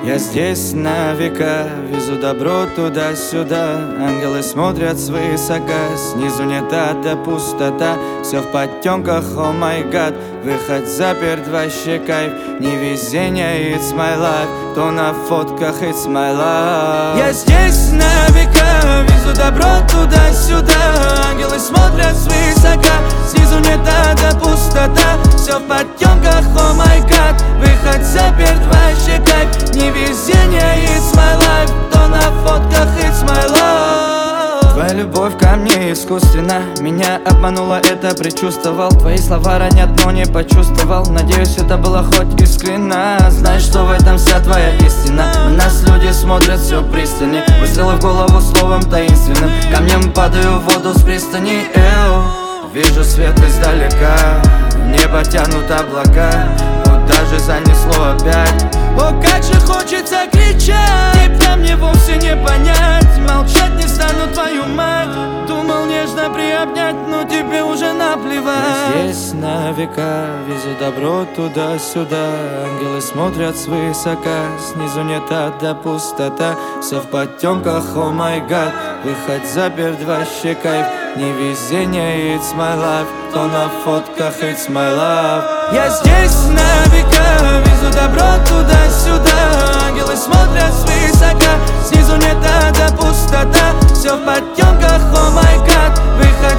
Я здесь на века, везу добро туда-сюда. Ангелы смотрят свысока, снизу нет ада, пустота. Все в потемках, о май гад. Выход заперт, вообще кайф. Невезение, it's my life. То на фотках, it's my life. Я здесь на века, везу добро туда-сюда. Ангелы смотрят свысока, снизу нет ада, пустота. Все в потемках, о май гад. Выход заперт, вообще кайф. Невезение, it's my life. То на фотках, it's my love. Твоя любовь ко мне искусственна. Меня обманула, это предчувствовал. Твои слова ранят, но не почувствовал. Надеюсь, это было хоть искренно. Знаешь, что в этом вся твоя истина. На нас люди смотрят все пристальнее. Выстрелы в голову словом таинственным. Камнем падаю в воду с пристани. Вижу свет издалека, в небо тянут облака. Вот даже занесло опять. О, как же хочется кричать. Тебя мне вовсе не понять. Молчать не стану, твою мать. Думал нежно приобнять, но тебе уже наплевать. Я здесь на века, везу добро туда-сюда. Ангелы смотрят свысока, снизу нет ада, пустота. Все в потемках, о май гад. Выход заперт, вообще кайф. Невезение, it's my life. То на фотках, it's my love. Я здесь на века, везу добро туда-сюда. Ангелы смотрят свысока, снизу нет ада, пустота. Все в потемках, о май гад. Выход